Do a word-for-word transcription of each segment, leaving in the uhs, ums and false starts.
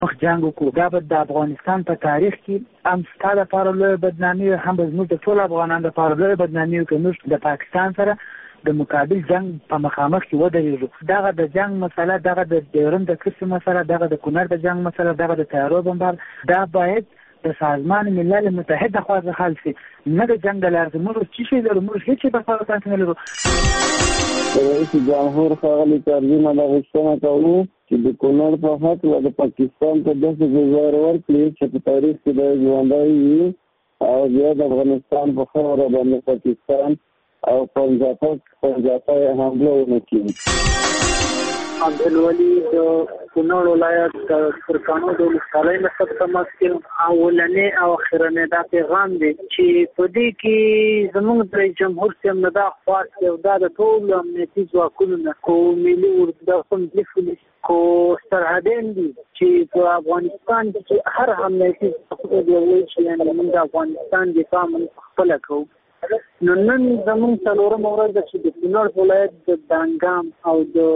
مخ جنگ وکړو. دا به د افغانستان په تاریخ کې هم ستا لپاره لویه بدنامي وي، هم به زموږ د ټولو افغانانو لپاره لویه بدنامي وي که موږ د پاکستان سره د مقابل جنگ په مخامخ کې ودرېږو. دغه د جنگ مسله، دغه د ډیورند د کرښې مسله، دغه د کونړ د جنگ مسله، دغه د طیارو بمبار، دا باید د سازمان ملل متحد خوا څخه حل شي، نه د جنگ د لارې. موږ څه شی لرو؟ موږ هېڅ په خپل نه لرو. رئیس جمهور ښاغلي کارزونه دا غوښتنه کوو چې د کونړ په هکله د پاکستان ته داسې ګزار ورکړي چې په تاریخ کې د ژوندی وي او بیا د افغانستان په خاوره باندې پاکستان او پنجاپک پنجاپا حمله ونه کړي. عبدالولي د کونړ ولایت د سرکانو د ولسوالۍ نه څخه تماس کې اولنې او اخرنې دا پیغام دی چې په دې کې زموږ د رئیس جمهور صاحب نه دا خواست او دا د ټولو امنیتي ځواکونو نه کو ملي اردو خوندي پولیس کو سرحدین دي چې په افغانستان کې هر امنیتي ځواکونه دی وایي چې یعنې موږ د افغانستان دفاع موږ خپله کوو. نو نن زموږ څلورمه ورځ ده چې د کونړ ولایت د دانګام او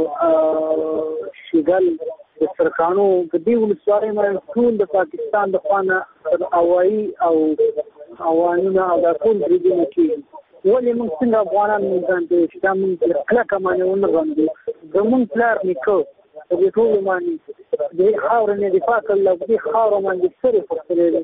د شیګل د سرکانو په دې ولسوالۍ باندې ټول د پاکستان د خوا نه هوایي او اوانونه او دا ټول بریدونه کېږي. ولې موږ څنګه افغانان موږ ځانته چې دا موږ کلکه باندې ونه غواړو. زموږ پلار نیکه په دې ټولو باندې د خاورې نه دفاع کړل او دې خاوره باندې سرې پخڅلې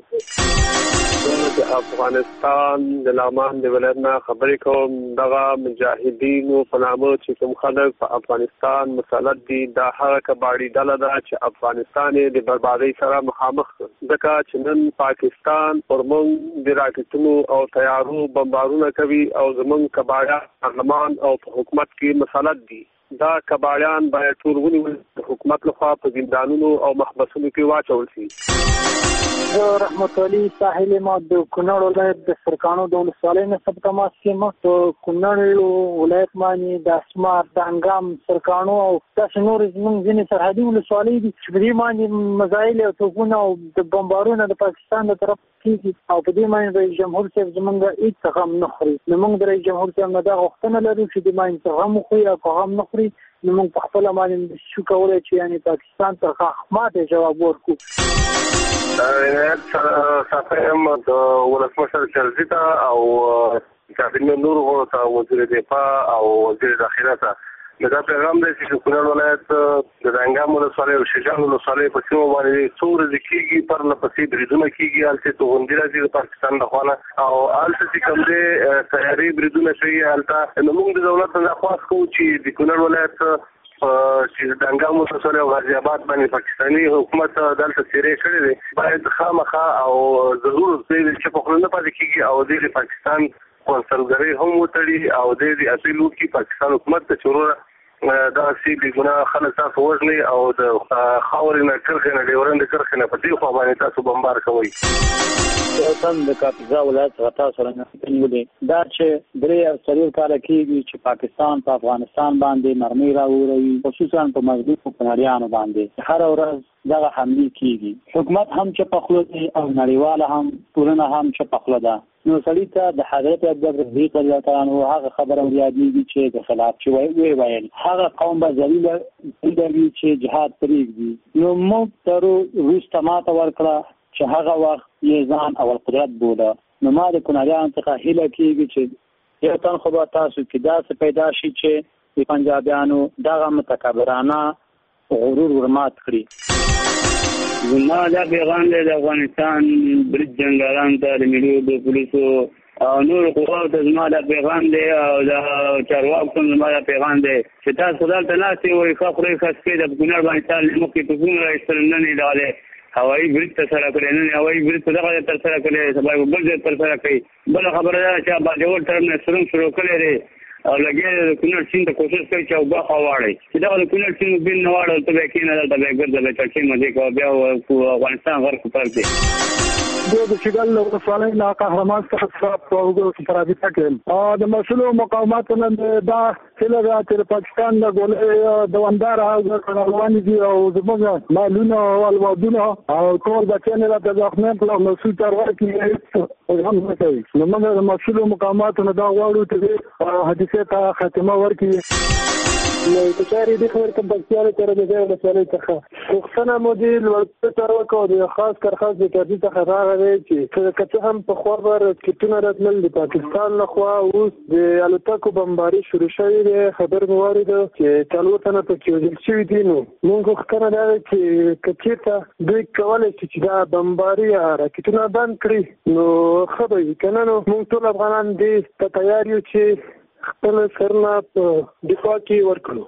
د افغانستان د لغمان د ولایت نه خبرې کوم. دغه مجاهدینو په نامه چې کوم خلک په افغانستان مسلط دي دا هغه کباړي ډله ده چې افغانستان د بربادۍ سره مخامخ ځکه چې نن پاکستان پر موږ د راکټونو او طیارو بمبارونه کوي او زموږ کباړیان پارلمان او په حکومت کې مسلط دي. دا کباړیان باید ټول ونیول د حکومت لخوا په زندانونو او محبسونو کې واچول شي. زه رحمت علي ساحل ما د کونړ ولایت د سرکانو د ولسوالۍ نه څخه تماس کوم. په کونړ ولایت باندې د اسمار د انګام سرکانو او داسې نور زموږ ځینې سرحدي ولسوالۍ دي چې په دې باندې مزایل او توپونه او د بمبارونه د پاکستان د طرف کېږي او په دې باندې رئیس جمهور صاحب زموږ هېڅ غم نه خوري. نو موږ د رئیس جمهور صاحب نه دا غوښتنه لرو چې د باندې غم وخوري او که غم نه خوري نو موږ په خپله باندې شو کولی چې یعنې پاکستان ته ماته جواب ورکړو. عنایت صاحب د ولسمشر کرزي ته او کابینې نورو غړو ته وزیر دفاع او وزیر داخله ته دا پیغام دی چې کونړ ولایت د دانګام ولسوالۍ او شیګل ولسوالۍ په سیمو باندې څو ورځې کېږي پرله پسې بریدونه کېږي. هلته توغندي راځي د پاکستان له خوا نه او هلته چې کوم دی طیارې بریدونه کوي. هلته نو موږ د دولت نه خواست کوو چې د کونړ ولایت چې دانګام ولسوالۍ او غازي آباد باندې پاکستاني حکومت دلته څیرې کړې دی باید خامخا او ضرور چې په خوله نه پاتې کېږي او د پاکستان قونسلګرۍ هم وتړي او د اپیل وکړي پاکستان حکومت ته چې وروره دا سی بې ګناه خلک تاسو وژنئ او د خاورې نه کرښې نه ډیورند کرښې نه په دې خوا باندې تاسو بمبار کوئ. یو تن د کاپیزا ولایت څخه تاسو سره نیولې دا چې درې او څلور کاله کېږي چې پاکستان په افغانستان باندې مرمۍ راوړوي خصوصا په مظلومو کونړیانو باندې هره ورځ دغه حملې کېږي. حکومت هم چې په خوله دی او نړیواله هم ټولنه هم چې په خوله ده. نو سړي ته د حضرت ابوبکر صدیق رضی الله تعالی عنه هغه خبره وریادېږي چې د خلاف چې وایي ویل هغه قوم به ذلیله وي چې جهاد پرېږدي. نو موږ تر وروسته ماته ورکړه چې هغه وخت یې ځان اول قدرت بوله. نو ما د کونړیانو څخه هیله کېږي چې یو تن خو به تاسو کې داسې پیدا شي چې د پنجابیانو دغه متکبرانه غرور ورمات کړي. زما دا پیغام دی د افغانستان برید جنګیالانو ته د ملي د پولیسو او نورو قواو ته زما دا پیغام دی او د چارواکو ته زما دا پیغام دی چې تاسو دلته ناستې وایي ښه خورئ ښه څښئ د کونړ باندې سال مخکې توپونه را ایستل نن یې دغه هوایي برید ترسره کړی نن هوایي برید په دغه ځای ترسره کړی سبا به بل ځای ترسره کوي. بله خبره ده چې باجوړ طرف نه سرنګ شروع کړی دی او لګیا د کونړ سیند ته کوشش کوي چې اوبه خواړي چې دغه د کونړ سیند بین نه واړو ته به کېنه دلته به ګرځه به چړچې مزې کوه بیا افغانستان غرق پر دی. د شیګل ولسوالۍ نه قهرمان څخه په اوږدو په رابطه کې د مسلو مقاوماتو نه دا هیله ده چې پاکستان د ګولۍ دوامداره کړنلوانې دي او زموږ مالونه او الوادونه او ټول بچیان راته زخمي کړل نو څه چارواکي هم نه کوي. نو موږ د مسلو مقاوماتو نه دا غواړو چې حادثې ته خاتمه ورکړي. نو کچاري د خبر کوم بچیانو تر دې ولسوالۍ څخه وختونه مو دي لوړ تر وکړو د خاص کار خاص د تربي څخه راغلی چې کته هم په خور ور کټونه راتلل د پاکستان لخوا اوس د الوتکو بمباري شروع شوې ده. خبر مو واورید چې څلور تنه په کې وژل شوي دي. نو موږ ښکاره ده چې کچېته دوی کولای شي چې دا بمباري راکټونه بند کړي نو ښه به وي که نه. نو موږ ټول افغانان دې ته تیار یو چې خپل سرنا په دفاع کې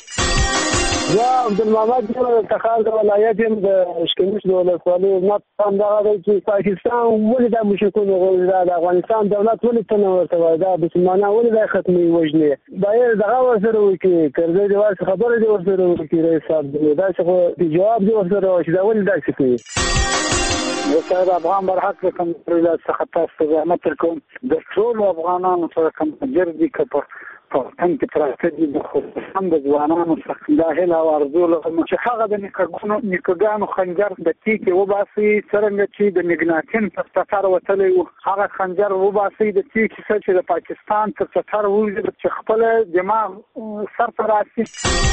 ورکړو. زه عبدالمحمد یم تخار د ولایت یم د اشکمش د ولسوالۍ. ما هم دغه دی چې پاکستان ولې دا مشرکونه غواړي دا د افغانستان دولت ولې ته نه ورته وایي دا مسلمانان ولې دا ختموي وژنې باید دغه ورسره وکړي کرزی د واسې خبره دې ورسره وکړي رئیس صاحب داسې خو جواب دې ورسره وایي چې دا ولې داسې کوي. زه صاحب افغان برحق د کمزوري ولایت څخه تاسو ته زحمت درکوم. د ټولو افغانانو سره کوم جر دي که په وطن کې پراته دي د خصوصا د ځوانانو څخه دا هیله او ارزو لرم چې هغه د نیکګانو خنجر د تیکې وباسي څرنګه چې د مګناټین په ستر وتلی و هغه خنجر وباسي د تیکې سره چې د پاکستان تر ستر وځي چې خپل دماغ سر ته راسي.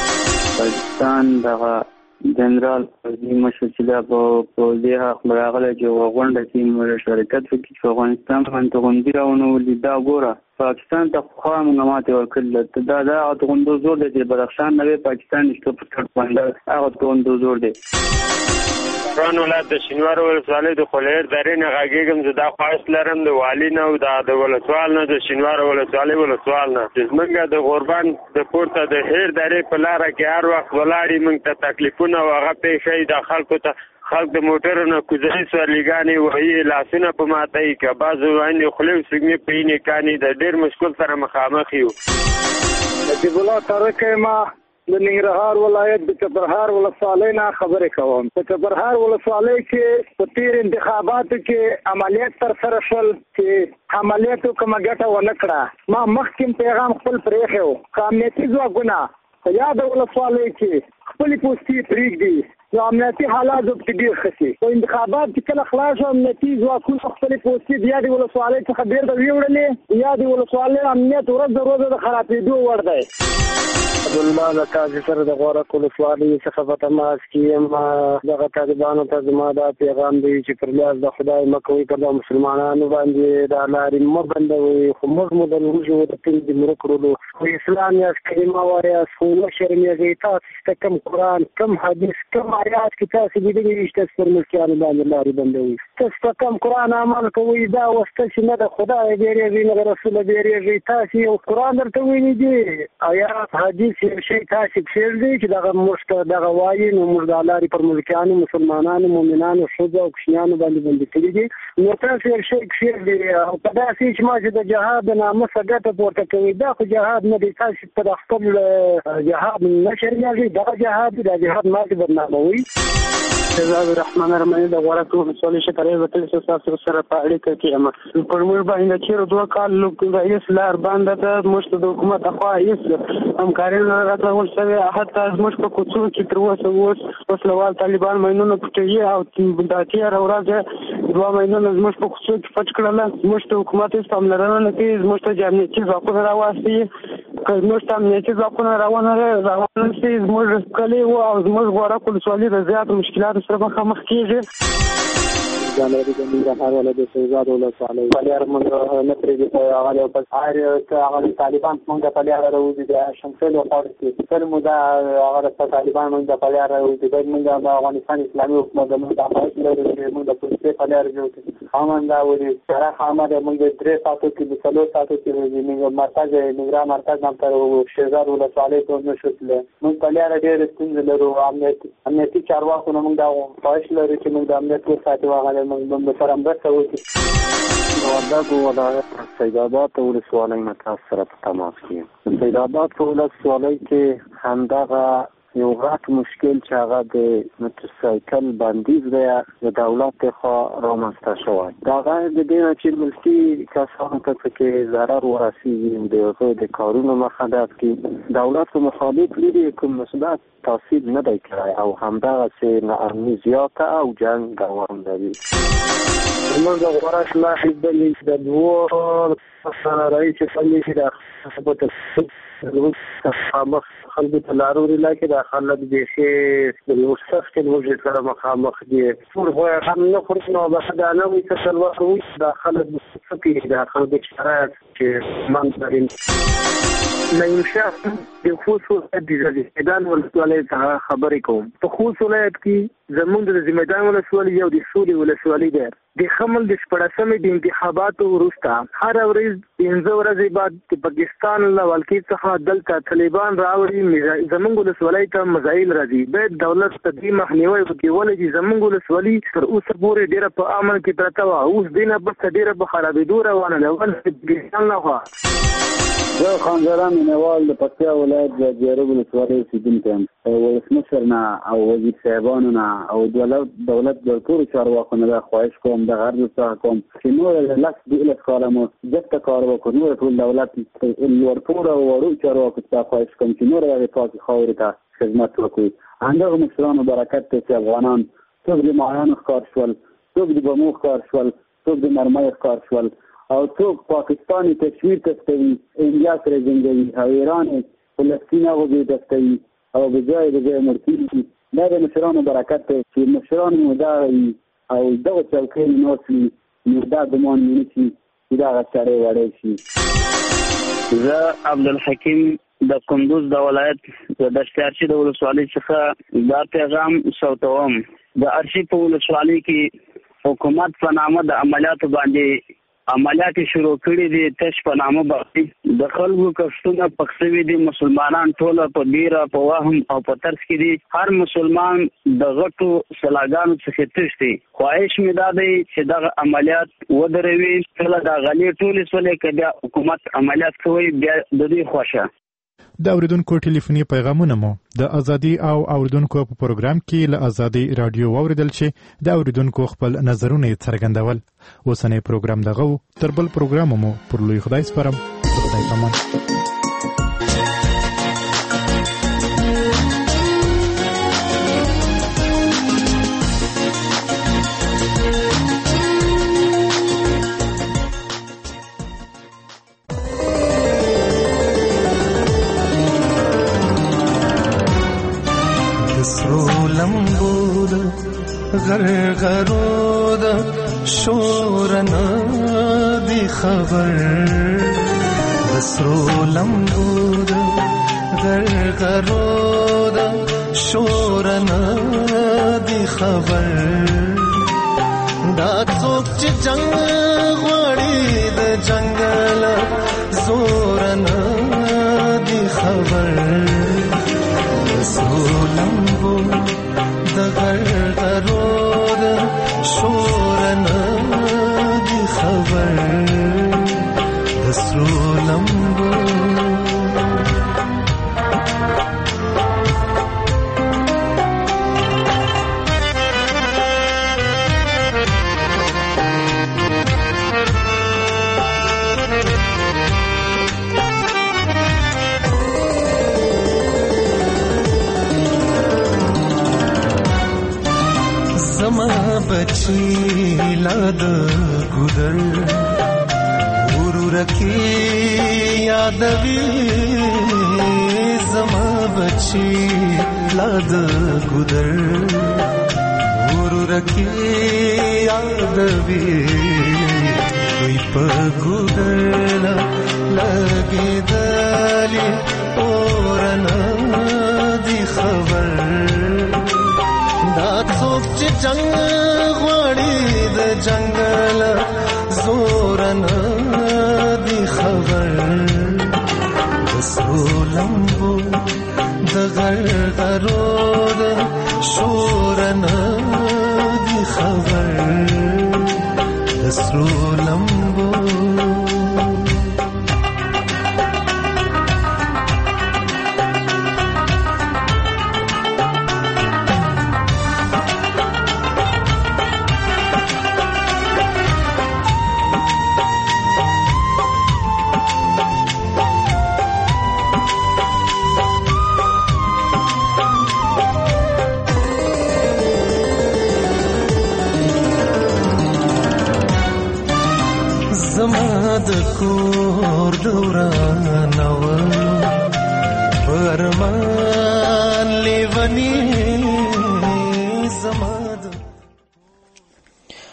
پاکستان دغه جنرال فوزي مشر چې دا په دې حق راغلی چې غونډه کې موږ شرکت وکړي چې افغانستان باندې غونډې راونولي. دا ګوره پاکستان ته خو هم ماتې ورکړل دا دا غونډو زور دی چې بدخشان نه پاکستان نشته په کټ باندې هغه غونډو زور دی. فران ولایت د شینوار ولسوالۍ د خولیر درې نه غږیږم چې دا خواهش لرم د والي نه او د ولسوال نه د شینوار ولسوالۍ ولسوال نه چې موږ د غوربان د پورته د هیر درې په لاره کې هر وخت ولاړې موږ ته تکلیفونه او هغه پیښې د خلکو ته خلک د موټرو نه کوزري سورلیګانې وهي لاسونه په ماتوي که بعضې وایي خولې او سږمې په یې کاني د ډېر مشکل سره مخامخ یو. نجیب الله تارک ما د ننګرهار ولایت د چپرهار ولسوالۍ نه خبرې کوم. په چپرهار ولسوالۍ کې په تیر انتخاباتو کې عملیات ترسره شول چې عملیاتو کومه ګټه ونه کړه. ما مخکې پیغام خپل پرېښی و که امنیتي ځواکونه په یاده ولسوالۍ کې خپلې پوستې پرېږدي نو امنیتي حالات به پکې ډېر ښه شي. په انتخابات کې کله خلاص شو امنیتي ځواکونه خپلې پوستې د یادې ولسوالۍ څخه بېرته ویوړلې. یادې ولسوالۍ امنیت ورځ د ورځې د خرابېدو وړ دی. عبدالله د تاسې سره د غورک ولسوالۍ څخه په تماس کې یم. دغه طالبانو ته زما دا پیغام دی چې پر لاس د خدای مه کوئ پر د مسلمانانو باندې دا لارې مه بندوئ خو موږ مو د لمونځو د پنځې مړه کړلو خو اسلام یاست کلمه وایاست خو وشرمېږئ. تاسو چې کم قرآن کم حدیث کم آیات کې تاسو لیدلي وي چې تاسو پر ملکیانو باندې لارې بندوئ. تاسو په کم قرآن عمل کوئ دا وسته چې نه د خدای بیرېږئ نه د رسوله بیرېږئ. تاسو یو قرآن درته ویلي دي آیات حدیث یو شی تاسو پرېږدئ چې دغه موږ ته دغه وایي نو موږ د لارې پر ملکیانو مسلمانانو مؤمنانو ښځو او کوچنیانو باندې بندي کړي دي. نو تاسو یو شی کښېږدئ او په داسې چې ما چې د جهاد د ناموسه ګټه پورته کوي دا خو جهاد نه دی. تاسو په خپل جهاد نه شرمېږئ. دغه جهاد دی دا جهاد ماتې بدناموي. شهزاد الرحمن ارمني د غورک ولسوالۍ شکرې وتل چې تاسو سره په اړیکه کې یم. پر موږ باندې چې دوه کال لوک رئیس لار باندې د مشت د حکومت اخوا هیڅ همکاري نه راغله شوی. حتی زموږ په کوڅو کې تر اوسه اوس وسلوال طالبان ماینونه پټوي او د تیر ورځ دوه ماینونه زموږ په کوڅو کې پټ کړل. زموږ ته حکومت هېڅ پاملرنه نه کوي. زموږ ته امنیتي ځواکونه راواستوي که زموږ ته امنیتي ځواکونه راونه راونه شي زموږ کلي و او زموږ غورک ولسوالۍ د زیاتو مشکلاتو سره مخامخ کېږي. جانوري د ننګرهار ولایت د شهزاد ولسوالۍ پلیار موږ نه پرېږدي هغه بس هر هغه طالبان موږ پلیار راوځي د شمسل خور کې تل موږ هغه د طالبان موږ پلیار راوځي د موږ د افغانستان اسلامي حکومت د موږ د لري موږ د پولیسو پلیار جوړ خامنده ولې سره خامده موږ درې ساتو کې د څلور ساتو کې موږ مرکز ننګرهار مرکز نام تر شهزاد ولسوالۍ ته نشوتل. موږ پلیار ډېر ستونزې لرو. امنیت امنیتي چارواکو نه موږ دا خواهش لرو چې موږ د امنیت وساتو. هغه موږ به سره مرسته وکړو. د وردګو ولایت سیدآباد ولسوالۍ نه تاسو سره په تماس کې یم. د سیدآباد په ولسوالۍ کې همدغه یو غټ مشکل چې هغه د موټرسایکل بندیز دی د دولت خوا رامنځته شوی. د هغه د دې نه چې ملکي کسانو ته پکې ضرر ورسېږي د هغوی د کارونو مخه ډب کړي. دولت په مخالف لري کوم مثبت تاثیر نه دی کړی او همدغسې ناامني زیاته او جنګ دوام لري. موږ د غوړه اصلاح د د دوه سره رئیس فني چې د ثبوت مخ خلکو ته لاروري لکه د خلک د شي د مستخ کې موږ سره مخامخ دي ټول خو هم نه خوري نو بس دا نه وي چې څلور وي د خلک مستفید د خلک شرایط چې منځرین نایمشاه د خصوص د زمیدان ولسوالۍ څخه خبرې کوم په خصوص ولایت کې زموږ د زمیدان ولسوالۍ یو د سولې ولسوالۍ ده د خمل د شپږمې د انتخاباتو وروسته هر ورځ پنځه ورځې بعد د پاکستان له ولکې څخه دلته طالبان راوړي زموږ ولسوالۍ ته مزایل راځي باید دولت ته دې مخنیوي وکړي ولې زموږ ولسوالۍ تر اوسه پورې ډېره په امن کې پرته وه اوس دې نه بس ډېره په خرابېدو روانه ده ولې پاکستان نه خوا زه خانزران مینوال د پکتیا ولایت د جیرو ولسوالۍ اوسېدونکی یم ولسمشر نه او وزیر صاحبانو نه او دولت دولت د ټولو چارواکو نه دا خواهش کوم د غرض څخه کوم چې نور لس دولس کاله مو جګته کار وکړو نور ټول دولت لوړپوړو او وړو چارواکو ته خواهش کوم چې نور هغې پاکې خاورې ته خدمت وکړي همدغه مشرانو برکت دی چې افغانان څوک د ماهیانو ښکار شول څوک د بمو ښکار شول څوک د مرمۍ ښکار شول او څوک پاکستان تصویر تستوي انډیا سره جنګوي او ایران فلسطین هغوی تستوي او بجای بجای مړ کېږي دا د مشرانو برکت دی چې مشران مو دغه وي او دغه چوکۍ ناست وي نو دا ګمان مې نه شي چې دغه سړی وړی شي. زه عبدالحکیم د کندوز د ولایت د دشتیارچي د ولسوالۍ څخه دا پیغام صوتوم. د ارشي په ولسوالۍ کې حکومت په نامه د عملیاتو باندې عملیات شروع کړي دي تش په نامه باندې د خلکو کښتونه پخسوي دي مسلمانان ټول په بیره په وهم او په ترس کې دي هر مسلمان د غټو سلاګانو څخه تښتي خواهش مې دا دی چې دغه عملیات ودروي کله د غلي ټولې سولې کده حکومت عملیات کوي بیا د دې خوښه. د اوریدونکو ټلیفوني پیغامونه مو د ازادي او اوریدونکو په پروګرام کې له ازادي رادیو اوریدل چې د اوریدونکو خپل نظرونه څرګندول. اوسنۍ پروګرام دغه تر بل پروګرام مو پر لوی خدای سپارم. خدای پامان. غرغرود شورنا دی خبر بسرو لمبود غرغرود شورنا دی خبر دا څوک چې جنگ غوړي د جنگل زورنا دی خبر بسرو لمبود د غرغرود شورنا دی خبر دسرو لمبو बची लाद गुदर गुरु रखी यादवी जमा बची लाद गुदर गुरु रखी यादवी कोई पर गुदर लगे दली और दी खबर دا څوک چې جنگ غواړي د جنگل زور نه دی خبر دسرو لمبو د غرغرو د شور نه دی خبر دسرو لمبو زما د کور دورانو پرمان لیونی زما